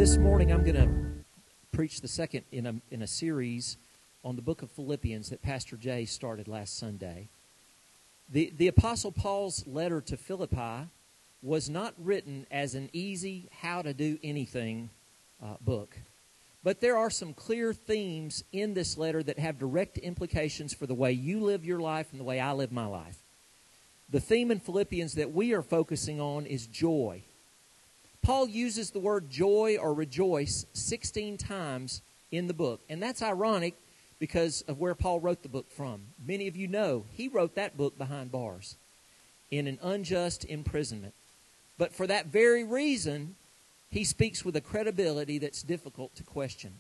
This morning I'm going to preach the second in a series on the book of Philippians that Pastor Jay started last Sunday. The Apostle Paul's letter to Philippi was not written as an easy how-to-do-anything book. But there are some clear themes in this letter that have direct implications for the way you live your life and the way I live my life. The theme in Philippians that we are focusing on is joy. Paul uses the word joy or rejoice 16 times in the book. And that's ironic because of where Paul wrote the book from. Many of you know he wrote that book behind bars in an unjust imprisonment. But for that very reason, he speaks with a credibility that's difficult to question.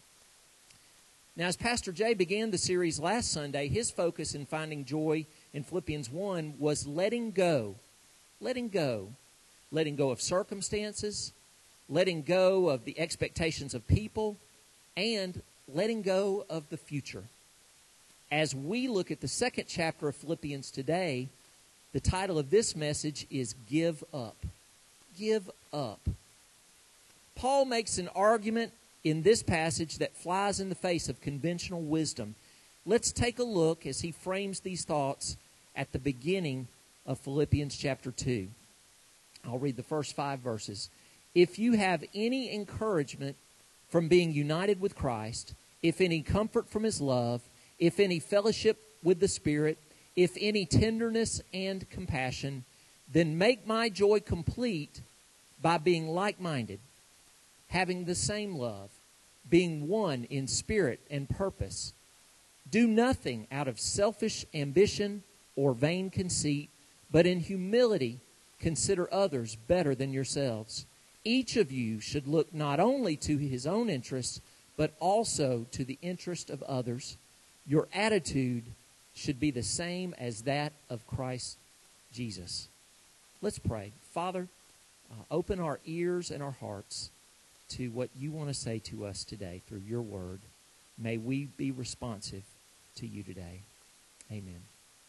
Now, as Pastor Jay began the series last Sunday, his focus in finding joy in Philippians 1 was letting go. Letting go. Letting go of circumstances, letting go of the expectations of people, and letting go of the future. As we look at the second chapter of Philippians today, the title of this message is Give Up. Give up. Paul makes an argument in this passage that flies in the face of conventional wisdom. Let's take a look as he frames these thoughts at the beginning of Philippians chapter 2. I'll read the first 5 verses. If you have any encouragement from being united with Christ, if any comfort from His love, if any fellowship with the Spirit, if any tenderness and compassion, then make my joy complete by being like-minded, having the same love, being one in spirit and purpose. Do nothing out of selfish ambition or vain conceit, but in humility consider others better than yourselves. Each of you should look not only to his own interests, but also to the interest of others. Your attitude should be the same as that of Christ Jesus. Let's pray. Father, open our ears and our hearts to what you want to say to us today through your word. May we be responsive to you today. Amen.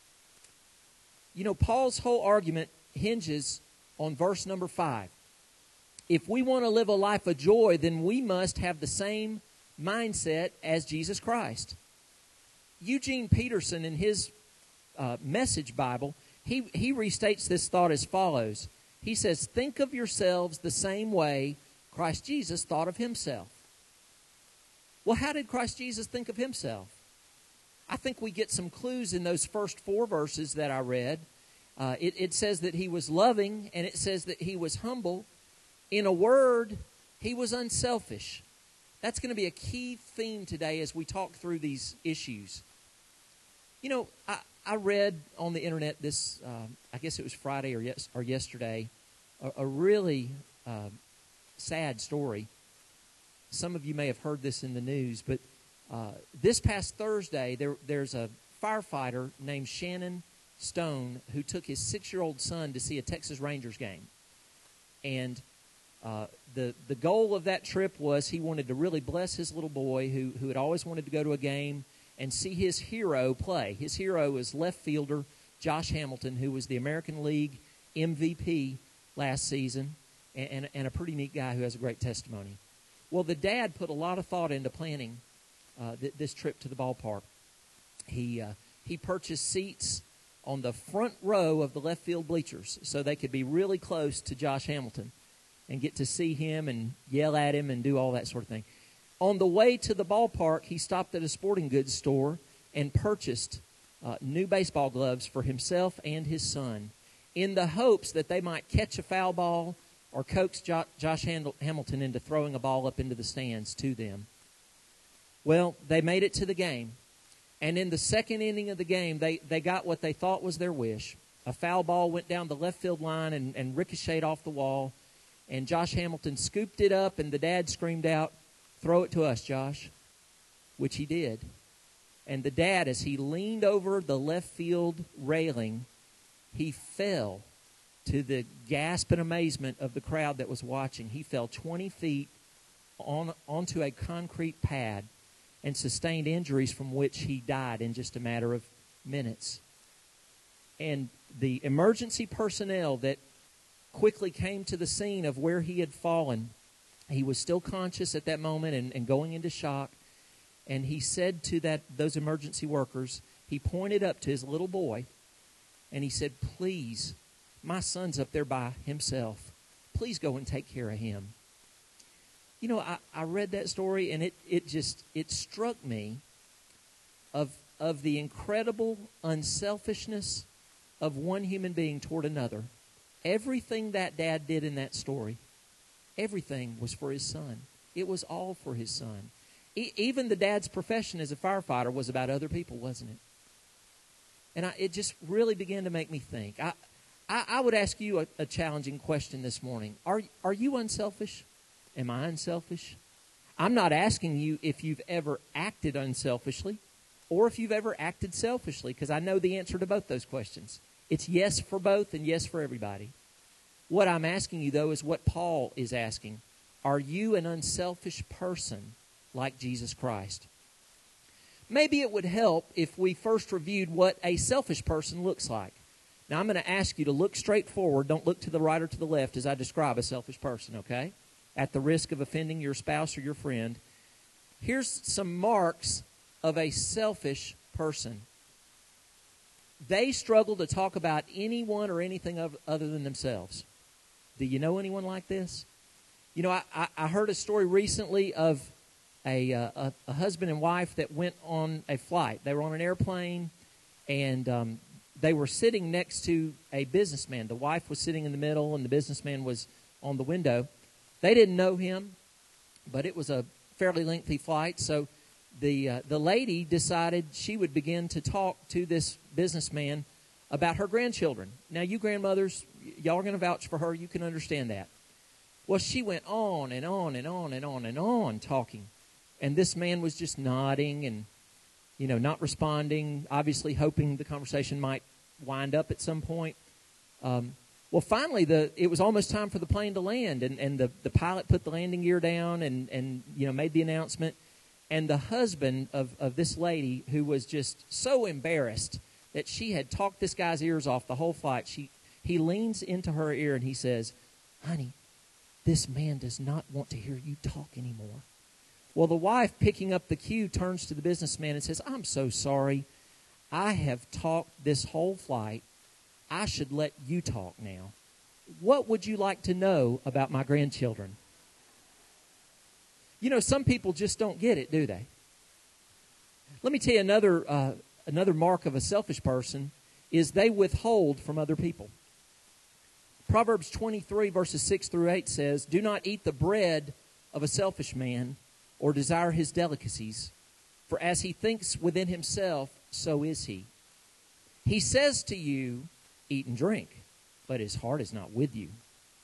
You know, Paul's whole argument hinges on verse number 5. If we want to live a life of joy, then we must have the same mindset as Jesus Christ. Eugene Peterson, in his Message Bible, he restates this thought as follows. He says, think of yourselves the same way Christ Jesus thought of himself. Well, how did Christ Jesus think of himself? I think we get some clues in those first 4 verses that I read. It says that he was loving, and it says that he was humble. In a word, he was unselfish. That's going to be a key theme today as we talk through these issues. You know, I read on the internet this, I guess it was Friday or yesterday, a really sad story. Some of you may have heard this in the news, but this past Thursday, there's a firefighter named Shannon Stone who took his 6-year-old son to see a Texas Rangers game. And the goal of that trip was he wanted to really bless his little boy who had always wanted to go to a game and see his hero play. His hero is left fielder Josh Hamilton, who was the American League MVP last season and a pretty neat guy who has a great testimony. Well, the dad put a lot of thought into planning this trip to the ballpark. He purchased seats on the front row of the left field bleachers so they could be really close to Josh Hamilton and get to see him and yell at him and do all that sort of thing. On the way to the ballpark, he stopped at a sporting goods store and purchased new baseball gloves for himself and his son in the hopes that they might catch a foul ball or coax Josh Hamilton into throwing a ball up into the stands to them. Well, they made it to the game. And in the second inning of the game, they got what they thought was their wish. A foul ball went down the left field line and ricocheted off the wall. And Josh Hamilton scooped it up, and the dad screamed out, "Throw it to us, Josh," which he did. And the dad, as he leaned over the left field railing, he fell to the gasp and amazement of the crowd that was watching. He fell 20 feet onto a concrete pad and sustained injuries from which he died in just a matter of minutes. And the emergency personnel that quickly came to the scene of where he had fallen He was still conscious at that moment and going into shock. And he said to those emergency workers, he pointed up to his little boy, and he said, "Please, my son's up there by himself. Please go and take care of him." You know, I read that story, and it struck me of the incredible unselfishness of one human being toward another. Everything that dad did in that story, everything was for his son. It was all for his son. Even the dad's profession as a firefighter was about other people, wasn't it? And it just really began to make me think. I would ask you a challenging question this morning. Are you unselfish? Am I unselfish? I'm not asking you if you've ever acted unselfishly or if you've ever acted selfishly, because I know the answer to both those questions. It's yes for both and yes for everybody. What I'm asking you, though, is what Paul is asking. Are you an unselfish person like Jesus Christ? Maybe it would help if we first reviewed what a selfish person looks like. Now, I'm going to ask you to look straight forward. Don't look to the right or to the left as I describe a selfish person, okay? At the risk of offending your spouse or your friend. Here's some marks of a selfish person. They struggle to talk about anyone or anything other than themselves. Do you know anyone like this? You know, I heard a story recently of a husband and wife that went on a flight. They were on an airplane, and they were sitting next to a businessman. The wife was sitting in the middle, and the businessman was on the window. They didn't know him, but it was a fairly lengthy flight, so the lady decided she would begin to talk to this businessman about her grandchildren. Now, you grandmothers, y'all are going to vouch for her. You can understand that. Well, she went on and on and on and on and on talking. And this man was just nodding and, you know, not responding, obviously hoping the conversation might wind up at some point. Well, finally, it was almost time for the plane to land, and the pilot put the landing gear down and you know, made the announcement. And the husband of this lady, who was just so embarrassed that she had talked this guy's ears off the whole flight, he leans into her ear and he says, "Honey, this man does not want to hear you talk anymore." Well, the wife, picking up the cue, turns to the businessman and says, "I'm so sorry. I have talked this whole flight. I should let you talk now. What would you like to know about my grandchildren?" You know, some people just don't get it, do they? Let me tell you another mark of a selfish person is they withhold from other people. Proverbs 23, verses 6 through 8 says, "Do not eat the bread of a selfish man or desire his delicacies, for as he thinks within himself, so is he. He says to you, 'Eat and drink,' but his heart is not with you.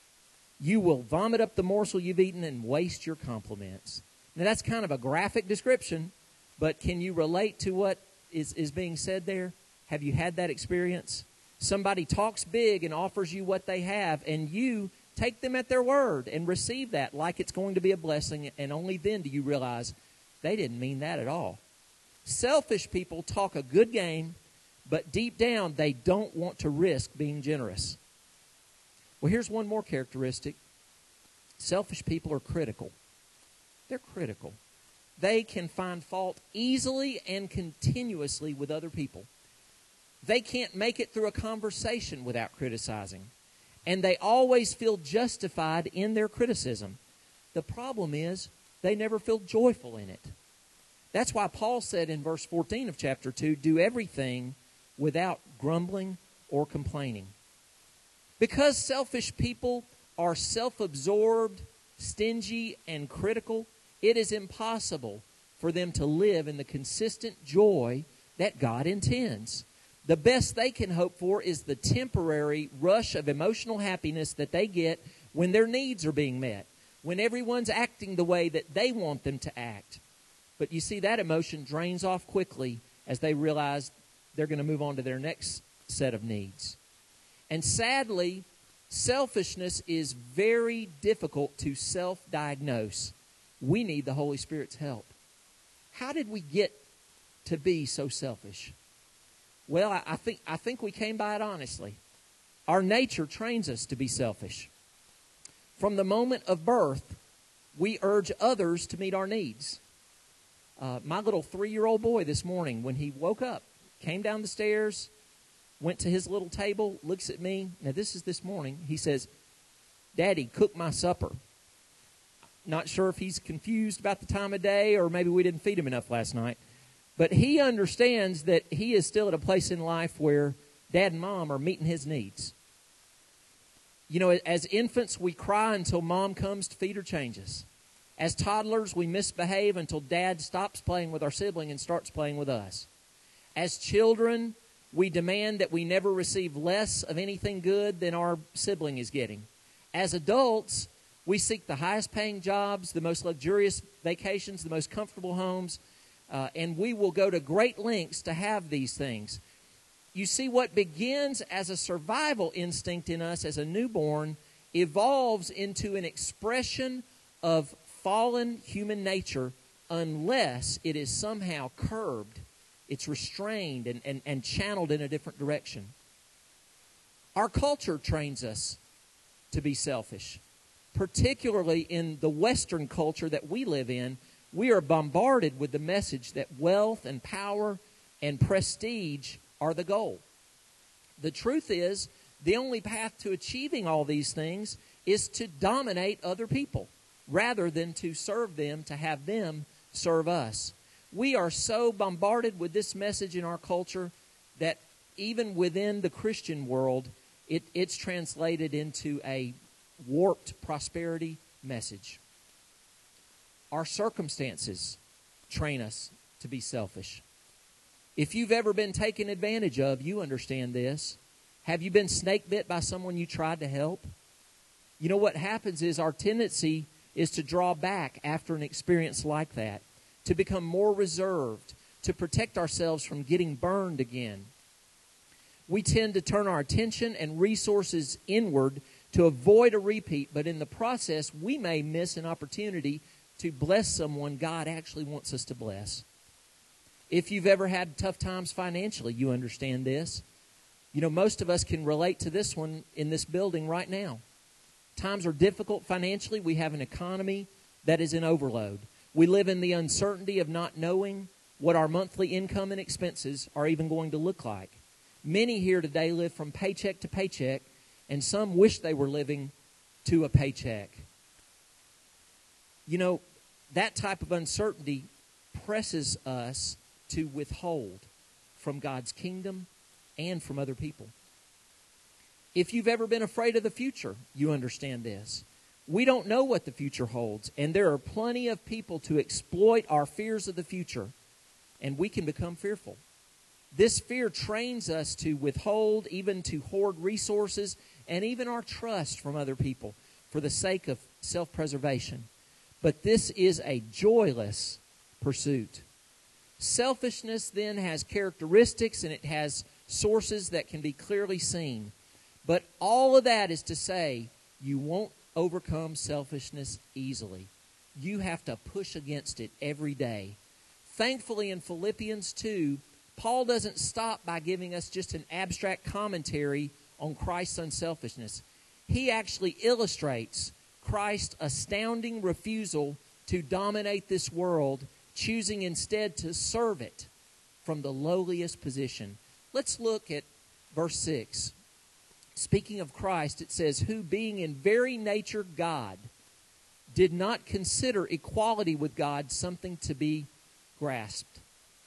You will vomit up the morsel you've eaten and waste your compliments." Now, that's kind of a graphic description, but can you relate to what is being said there? Have you had that experience? Somebody talks big and offers you what they have, and you take them at their word and receive that like it's going to be a blessing, and only then do you realize they didn't mean that at all. Selfish people talk a good game, but deep down they don't want to risk being generous. Well, here's one more characteristic. Selfish people are critical. They're critical. They can find fault easily and continuously with other people. They can't make it through a conversation without criticizing. And they always feel justified in their criticism. The problem is they never feel joyful in it. That's why Paul said in verse 14 of chapter 2, "Do everything without grumbling or complaining." Because selfish people are self-absorbed, stingy, and critical, it is impossible for them to live in the consistent joy that God intends. The best they can hope for is the temporary rush of emotional happiness that they get when their needs are being met, when everyone's acting the way that they want them to act. But you see, that emotion drains off quickly as they realize they're going to move on to their next set of needs. And sadly, selfishness is very difficult to self-diagnose. We need the Holy Spirit's help. How did we get to be so selfish? Well, I think we came by it honestly. Our nature trains us to be selfish. From the moment of birth, we urge others to meet our needs. My little 3-year-old boy this morning, when he woke up, came down the stairs, went to his little table, looks at me. Now, this is this morning. He says, "Daddy, cook my supper." Not sure if he's confused about the time of day or maybe we didn't feed him enough last night. But he understands that he is still at a place in life where Dad and Mom are meeting his needs. You know, as infants, we cry until Mom comes to feed or change us. As toddlers, we misbehave until Dad stops playing with our sibling and starts playing with us. As children, we demand that we never receive less of anything good than our sibling is getting. As adults, we seek the highest paying jobs, the most luxurious vacations, the most comfortable homes, and we will go to great lengths to have these things. You see, what begins as a survival instinct in us as a newborn evolves into an expression of fallen human nature unless it is somehow curbed. It's restrained and channeled in a different direction. Our culture trains us to be selfish. Particularly in the Western culture that we live in, we are bombarded with the message that wealth and power and prestige are the goal. The truth is, the only path to achieving all these things is to dominate other people rather than to serve them, to have them serve us. We are so bombarded with this message in our culture that even within the Christian world, it's translated into a warped prosperity message. Our circumstances train us to be selfish. If you've ever been taken advantage of, you understand this. Have you been snake bit by someone you tried to help? You know, what happens is our tendency is to draw back after an experience like that, to become more reserved, to protect ourselves from getting burned again. We tend to turn our attention and resources inward to avoid a repeat, but in the process, we may miss an opportunity to bless someone God actually wants us to bless. If you've ever had tough times financially, you understand this. You know, most of us can relate to this one in this building right now. Times are difficult financially. We have an economy that is in overload. We live in the uncertainty of not knowing what our monthly income and expenses are even going to look like. Many here today live from paycheck to paycheck, and some wish they were living to a paycheck. You know, that type of uncertainty presses us to withhold from God's kingdom and from other people. If you've ever been afraid of the future, you understand this. We don't know what the future holds, and there are plenty of people to exploit our fears of the future, and we can become fearful. This fear trains us to withhold, even to hoard resources, and even our trust from other people for the sake of self-preservation. But this is a joyless pursuit. Selfishness then has characteristics and it has sources that can be clearly seen. But all of that is to say, you won't overcome selfishness easily. You have to push against it every day. Thankfully, in Philippians 2, Paul doesn't stop by giving us just an abstract commentary on Christ's unselfishness. He actually illustrates Christ's astounding refusal to dominate this world, choosing instead to serve it from the lowliest position. Let's look at verse 6. Speaking of Christ, it says, who being in very nature God, did not consider equality with God something to be grasped.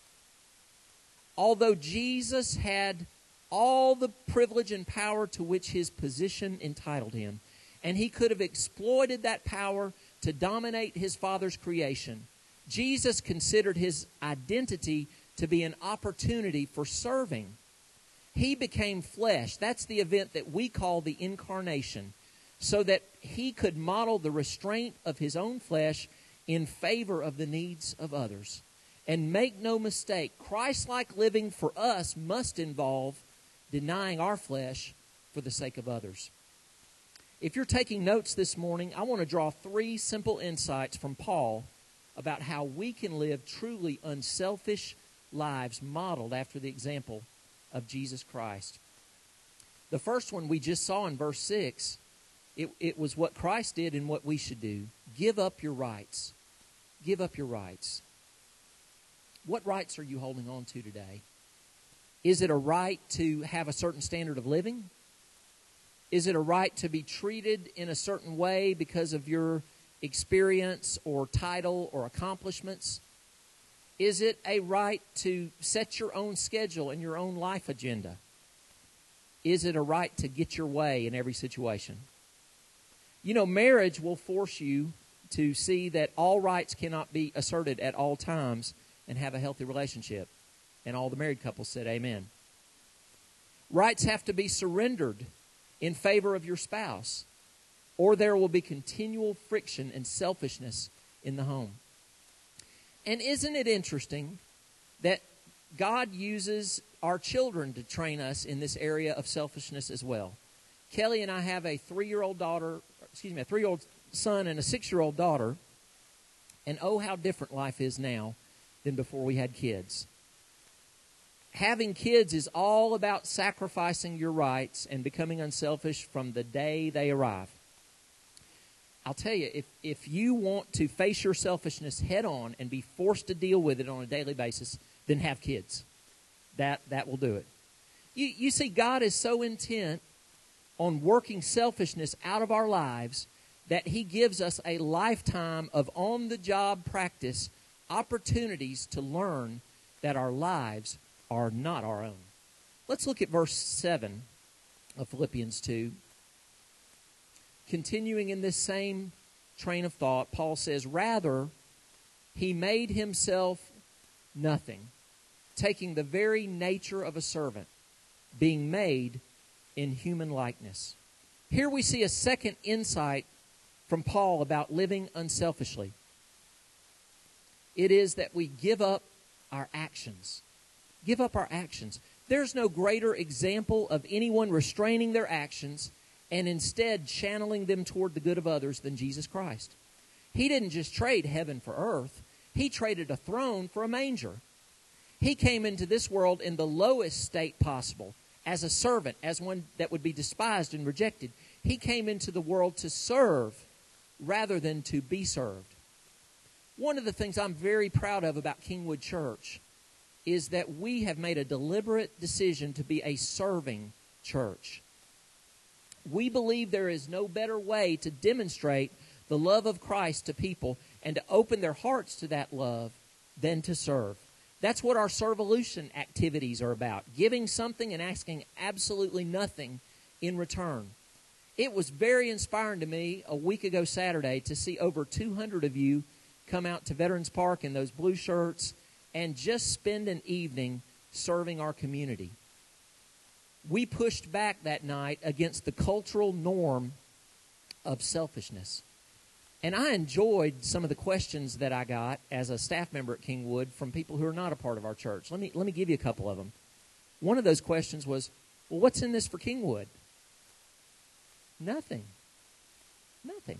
Although Jesus had all the privilege and power to which his position entitled him, and he could have exploited that power to dominate his Father's creation, Jesus considered his identity to be an opportunity for serving. He became flesh. That's the event that we call the incarnation, so that he could model the restraint of his own flesh in favor of the needs of others. And make no mistake, Christ-like living for us must involve denying our flesh for the sake of others. If you're taking notes this morning, I want to draw 3 simple insights from Paul about how we can live truly unselfish lives modeled after the example of Jesus Christ. The first one we just saw in verse 6 It was what Christ did and what we should do. Give up your rights. Give up your rights. What rights are you holding on to today? Is it a right to have a certain standard of living? Is it a right to be treated in a certain way because of your experience or title or accomplishments? Is it a right to set your own schedule and your own life agenda? Is it a right to get your way in every situation? You know, marriage will force you to see that all rights cannot be asserted at all times and have a healthy relationship. And all the married couples said amen. Rights have to be surrendered in favor of your spouse, or there will be continual friction and selfishness in the home. And isn't it interesting that God uses our children to train us in this area of selfishness as well? Kelly and I have a 3-year-old a 3-year-old son and a 6-year-old daughter, and oh, how different life is now than before we had kids. Having kids is all about sacrificing your rights and becoming unselfish from the day they arrive. I'll tell you, if you want to face your selfishness head on and be forced to deal with it on a daily basis, then have kids. That will do it. You see, God is so intent on working selfishness out of our lives that He gives us a lifetime of on-the-job practice, opportunities to learn that our lives are not our own. Let's look at verse 7 of Philippians 2. Continuing in this same train of thought, Paul says, "Rather, He made Himself nothing, taking the very nature of a servant, being made in human likeness." Here we see a second insight from Paul about living unselfishly. It is that we give up our actions. Give up our actions. There's no greater example of anyone restraining their actions and instead channeling them toward the good of others than Jesus Christ. He didn't just trade heaven for earth. He traded a throne for a manger. He came into this world in the lowest state possible, as a servant, as one that would be despised and rejected. He came into the world to serve rather than to be served. One of the things I'm very proud of about Kingwood Church is that we have made a deliberate decision to be a serving church. We believe there is no better way to demonstrate the love of Christ to people and to open their hearts to that love than to serve. That's what our Servolution activities are about, giving something and asking absolutely nothing in return. It was very inspiring to me a week ago Saturday to see over 200 of you come out to Veterans Park in those blue shirts and just spend an evening serving our community. We pushed back that night against the cultural norm of selfishness. And I enjoyed some of the questions that I got as a staff member at Kingwood from people who are not a part of our church. Let me give you a couple of them. One of those questions was, well, what's in this for Kingwood? Nothing. Nothing.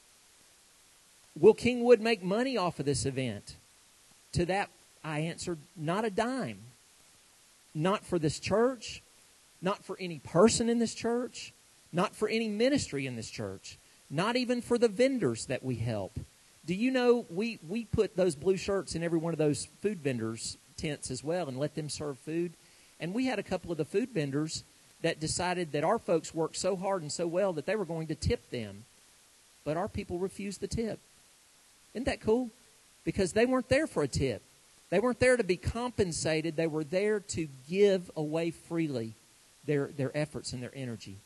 Will Kingwood make money off of this event? To that, I answered, not a dime. Not for this church, not for any person in this church, not for any ministry in this church, not even for the vendors that we help. Do you know we put those blue shirts in every one of those food vendors' tents as well and let them serve food? And we had a couple of the food vendors that decided that our folks worked so hard and so well that they were going to tip them. But our people refused the tip. Isn't that cool? Because they weren't there for a tip. They weren't there to be compensated. They were there to give away freely their efforts and their energy.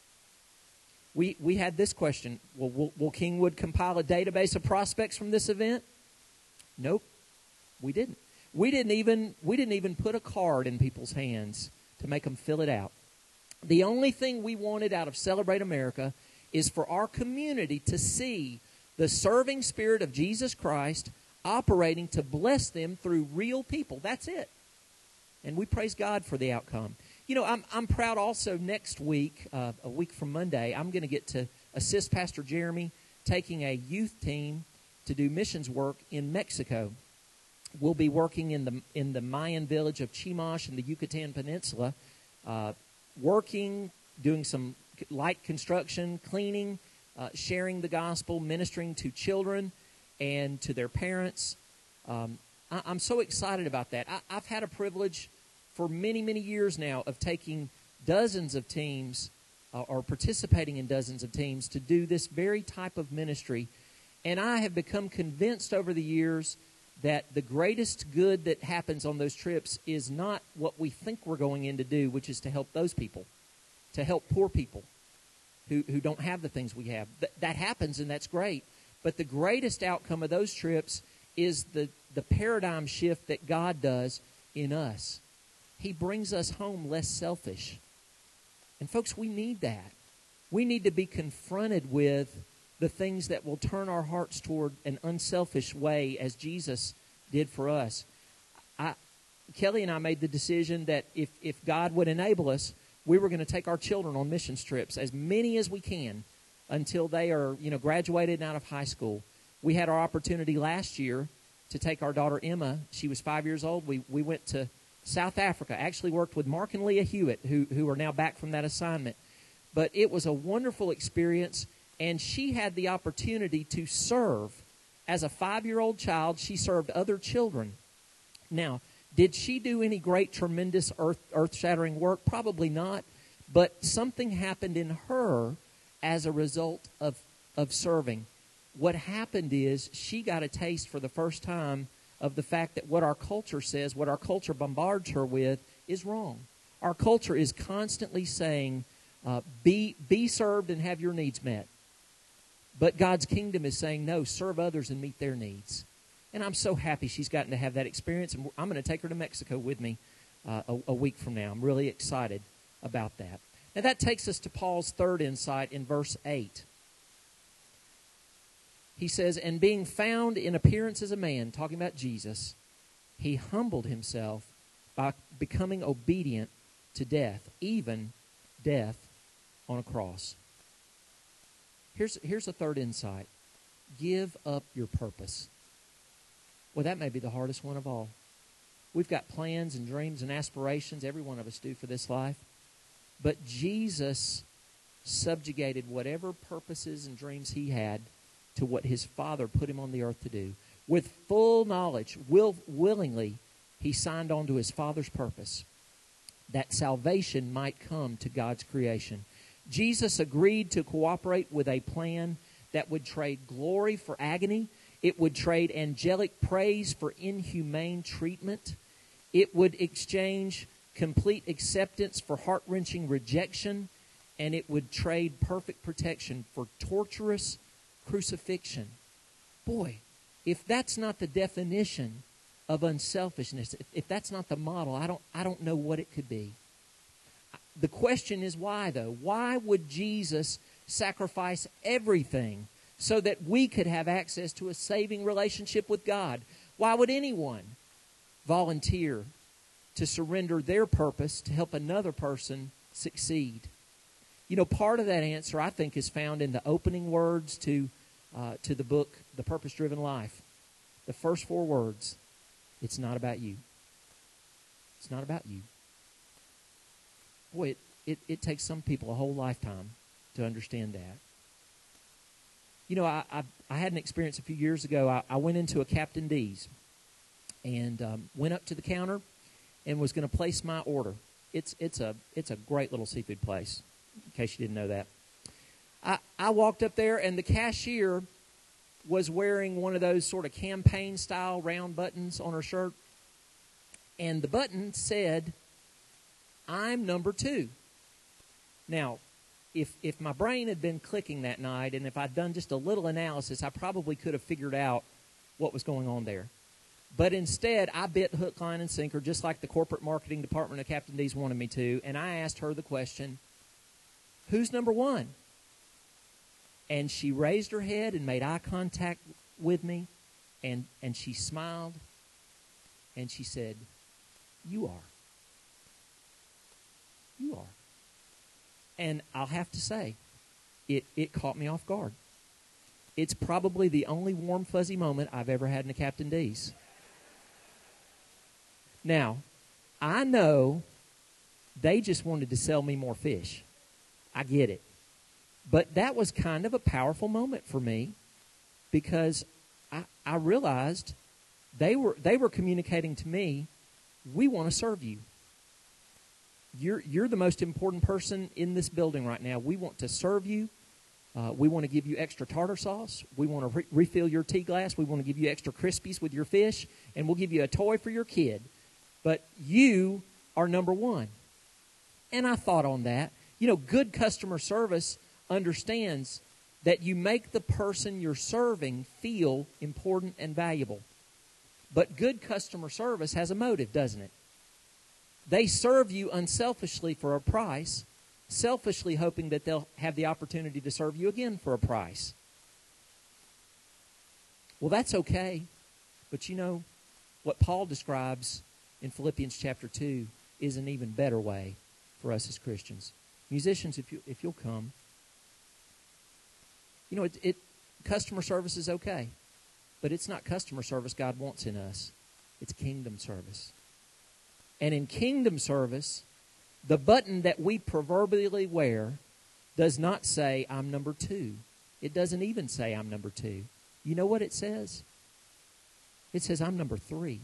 We had this question, will Kingwood compile a database of prospects from this event? Nope, we didn't. We didn't even put a card in people's hands to make them fill it out. The only thing we wanted out of Celebrate America is for our community to see the serving spirit of Jesus Christ operating to bless them through real people. That's it. And we praise God for the outcome. You know, I'm proud also next week, a week from Monday, I'm going to get to assist Pastor Jeremy taking a youth team to do missions work in Mexico. We'll be working in the Mayan village of Chimash in the Yucatan Peninsula, working, doing some light construction, cleaning, sharing the gospel, ministering to children and to their parents. I'm so excited about that. I've had a privilege for many, many years now of taking dozens of teams or participating in dozens of teams to do this very type of ministry. And I have become convinced over the years that the greatest good that happens on those trips is not what we think we're going in to do, which is to help those people, to help poor people who don't have the things we have. That happens, and that's great. But the greatest outcome of those trips is the paradigm shift that God does in us. He brings us home less selfish. And folks, we need that. We need to be confronted with the things that will turn our hearts toward an unselfish way as Jesus did for us. Kelly and I made the decision that if God would enable us, we were going to take our children on missions trips, as many as we can, until they are, graduated and out of high school. We had our opportunity last year to take our daughter Emma. She was 5 years old. We went to South Africa, actually worked with Mark and Leah Hewitt, who are now back from that assignment. But it was a wonderful experience, and she had the opportunity to serve. As a 5-year-old child, she served other children. Now, did she do any great, tremendous, earth-shattering work? Probably not. But something happened in her as a result of serving. What happened is she got a taste for the first time of the fact that what our culture says, what our culture bombards her with, is wrong. Our culture is constantly saying, be served and have your needs met. But God's kingdom is saying, no, serve others and meet their needs. And I'm so happy she's gotten to have that experience. And I'm going to take her to Mexico with me a week from now. I'm really excited about that. Now that takes us to Paul's third insight in verse 8. He says, and being found in appearance as a man, talking about Jesus, he humbled himself by becoming obedient to death, even death on a cross. Here's a third insight. Give up your purpose. Well, that may be the hardest one of all. We've got plans and dreams and aspirations, every one of us do, for this life. But Jesus subjugated whatever purposes and dreams he had to what his Father put him on the earth to do. With full knowledge, willingly, he signed on to his Father's purpose, that salvation might come to God's creation. Jesus agreed to cooperate with a plan that would trade glory for agony. It would trade angelic praise for inhumane treatment. It would exchange complete acceptance for heart-wrenching rejection. And it would trade perfect protection for torturous crucifixion. Boy, if that's not the definition of unselfishness, if that's not the model, I don't know what it could be. The question is why, though? Why would Jesus sacrifice everything so that we could have access to a saving relationship with God? Why would anyone volunteer to surrender their purpose to help another person succeed? Part of that answer, I think, is found in the opening words to the book, The Purpose-Driven Life. The first 4 words, it's not about you. It's not about you. Boy, it takes some people a whole lifetime to understand that. I had an experience a few years ago. I went into a Captain D's and went up to the counter and was going to place my order. It's a great little seafood place, in case you didn't know that. I walked up there, and the cashier was wearing one of those sort of campaign-style round buttons on her shirt. And the button said, I'm number 2. Now, if my brain had been clicking that night, and if I'd done just a little analysis, I probably could have figured out what was going on there. But instead, I bit hook, line, and sinker, just like the corporate marketing department of Captain D's wanted me to, and I asked her the question, who's number 1? And she raised her head and made eye contact with me, and she smiled, and she said, you are. You are. And I'll have to say, it caught me off guard. It's probably the only warm, fuzzy moment I've ever had in a Captain D's. Now, I know they just wanted to sell me more fish. I get it. But that was kind of a powerful moment for me because I realized they were communicating to me, we want to serve you. You're the most important person in this building right now. We want to serve you. We want to give you extra tartar sauce. We want to refill your tea glass. We want to give you extra Crispies with your fish. And we'll give you a toy for your kid. But you are number one. And I thought on that. You know, good customer service understands that you make the person you're serving feel important and valuable. But good customer service has a motive, doesn't it? They serve you unselfishly for a price, selfishly hoping that they'll have the opportunity to serve you again for a price. Well, that's okay. But you know, what Paul describes in Philippians chapter 2 is an even better way for us as Christians. Musicians, if you'll come. You know, customer service is okay. But it's not customer service God wants in us. It's kingdom service. And in kingdom service, the button that we proverbially wear does not say, I'm number 2. It doesn't even say, I'm number 2. You know what it says? It says, I'm number 3.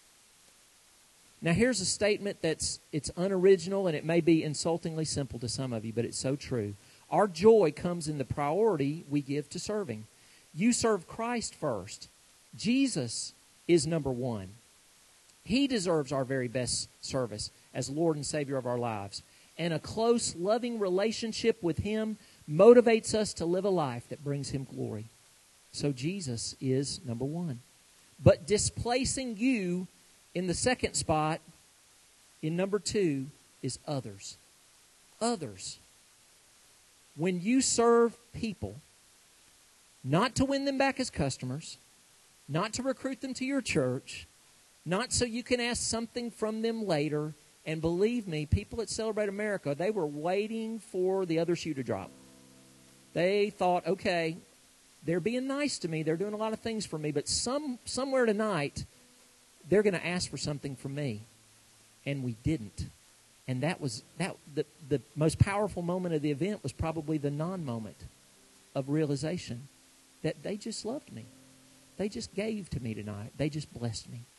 Now, here's a statement it's unoriginal, and it may be insultingly simple to some of you, but it's so true. Our joy comes in the priority we give to serving. You serve Christ first. Jesus is number 1. He deserves our very best service as Lord and Savior of our lives. And a close, loving relationship with Him motivates us to live a life that brings Him glory. So Jesus is number 1. But displacing you in the second spot, in number 2, is others. Others. When you serve people, not to win them back as customers, not to recruit them to your church, not so you can ask something from them later. And believe me, people at Celebrate America, they were waiting for the other shoe to drop. They thought, okay, they're being nice to me. They're doing a lot of things for me. But somewhere tonight, they're going to ask for something from me. And we didn't. And the most powerful moment of the event was probably the non-moment of realization that they just loved me. They just gave to me tonight. They just blessed me.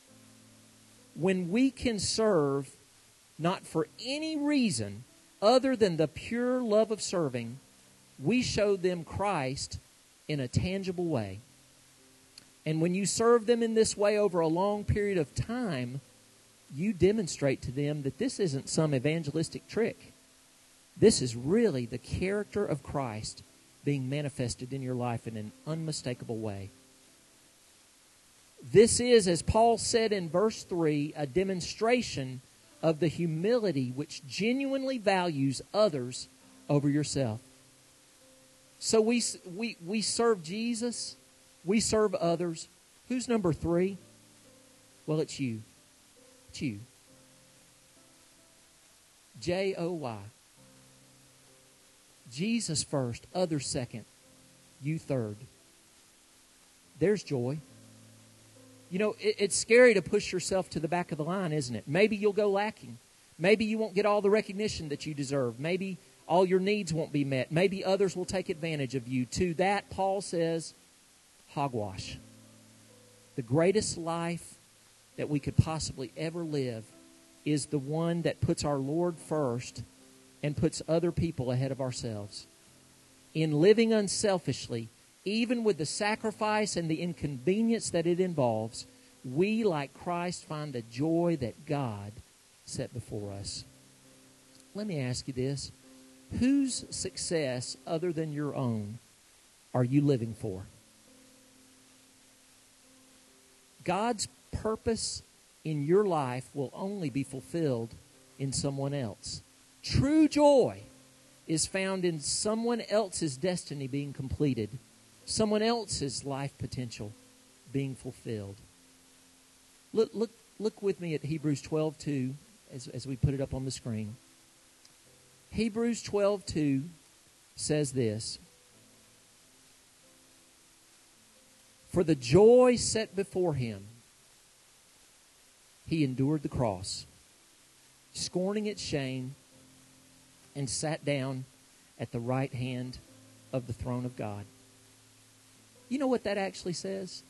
When we can serve not for any reason other than the pure love of serving, we show them Christ in a tangible way. And when you serve them in this way over a long period of time, you demonstrate to them that this isn't some evangelistic trick. This is really the character of Christ being manifested in your life in an unmistakable way. This is, as Paul said in verse 3, a demonstration of the humility which genuinely values others over yourself. So we serve Jesus. We serve others. Who's number 3? Well, it's you. It's you. Joy. Jesus first, others second, you third. There's joy. You know, it's scary to push yourself to the back of the line, isn't it? Maybe you'll go lacking. Maybe you won't get all the recognition that you deserve. Maybe all your needs won't be met. Maybe others will take advantage of you. To that, Paul says, hogwash. The greatest life that we could possibly ever live is the one that puts our Lord first and puts other people ahead of ourselves. In living unselfishly, even with the sacrifice and the inconvenience that it involves, we, like Christ, find the joy that God set before us. Let me ask you this. Whose success other than your own are you living for? God's purpose in your life will only be fulfilled in someone else. True joy is found in someone else's destiny being completed, someone else's life potential being fulfilled. Look with me at Hebrews 12:2 as we put it up on the screen. Hebrews 12:2 says this: For the joy set before him, he endured the cross, scorning its shame, and sat down at the right hand of the throne of God. You know what that actually says?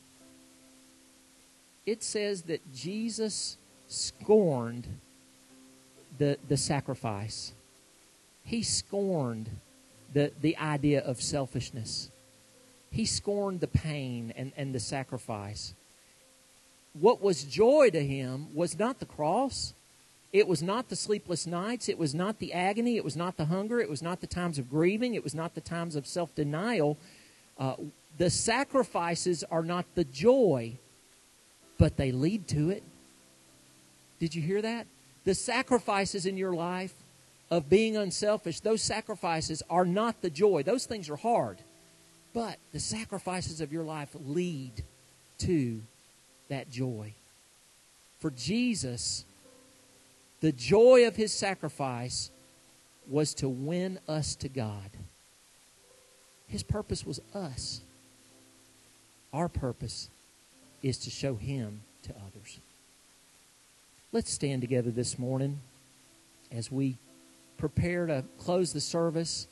It says that Jesus scorned the sacrifice. He scorned the idea of selfishness. He scorned the pain and the sacrifice. What was joy to him was not the cross. It was not the sleepless nights. It was not the agony. It was not the hunger. It was not the times of grieving. It was not the times of self-denial. The sacrifices are not the joy, but they lead to it. Did you hear that? The sacrifices in your life of being unselfish, those sacrifices are not the joy. Those things are hard. But the sacrifices of your life lead to that joy. For Jesus, the joy of his sacrifice was to win us to God. His purpose was us. Our purpose is to show him to others. Let's stand together this morning as we prepare to close the service.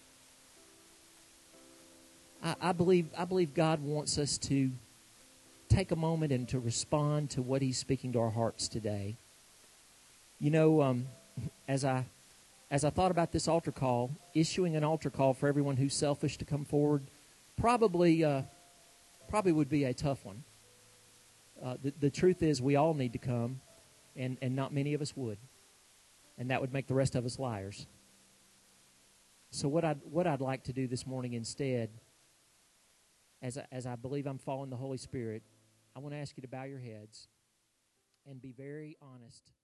I believe God wants us to take a moment and to respond to what he's speaking to our hearts today. You know, as I thought about this altar call, issuing an altar call for everyone who's selfish to come forward probably would be a tough one. The truth is we all need to come, and not many of us would. And that would make the rest of us liars. So what I'd like to do this morning instead, as I believe I'm following the Holy Spirit, I want to ask you to bow your heads and be very honest